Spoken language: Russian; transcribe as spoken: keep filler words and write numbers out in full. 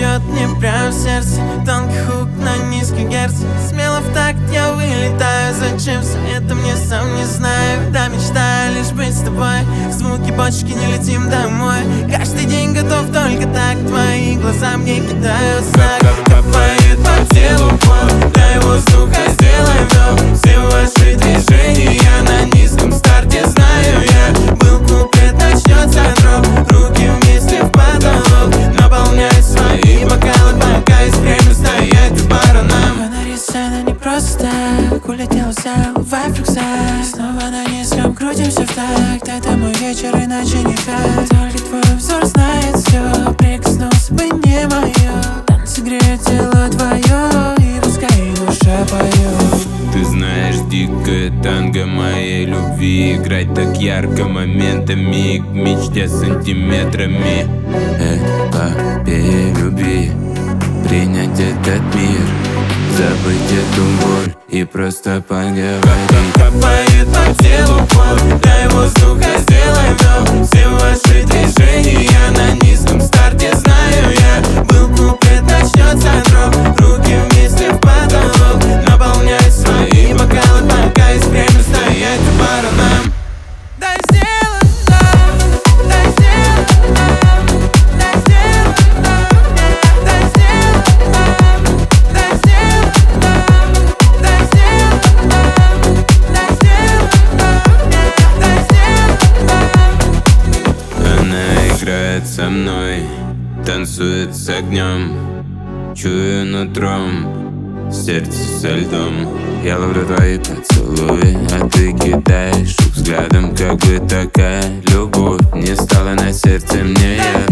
бьет мне прямо в сердце, тонкий хук на низкий герц. Смело в такт я вылетаю, зачем все это мне сам не знаю. Да, мечтаю лишь быть с тобой, звуки бочки, не летим домой. Каждый день готов только так, твои глаза мне кидают знак. Капает по телу пот, дай воздуха, сделай вдох. Все ваши движения на низком старте знаю я. Был куплет, начнется дроп, руки вместе в потолок. Наполняй свои бокалы, пока есть время стоять у бара нам. Фонари сцена не просто так, улетел в зал, вайб рюкзак. Снова на низком крутимся в такт, это мой вечер, иначе никак. Только твой взор знает все, прикоснулся бы не мое. Танцы греют тело твое, и пускай душа поет. Ты знаешь, дикая танго моей любви, играть так ярко моментами, к мечте сантиметрами. Эпопея любви, принять этот мир, забыть эту боль и просто поговорить. Капает по телу пот, дай воздуха, сделай вдох. Все ваши движения на низком старте знаю я. Был куплет, начнется дроп, руки вместе в потолок. Наполняй свои бокалы, пока есть время стоять у бара нам. Дай сделай нам, дай сделай нам, дай сделай нам, дай сделай нам, дай сделай нам, дай сделай нам, дай сделай нам, дай сделай нам. Она играет со мной, танцует с огнем, чую нутром, сердце со льдом. Я ловлю твои поцелуи, а ты кидаешь их взглядом, как бы такая любовь не стала на сердце мне. Я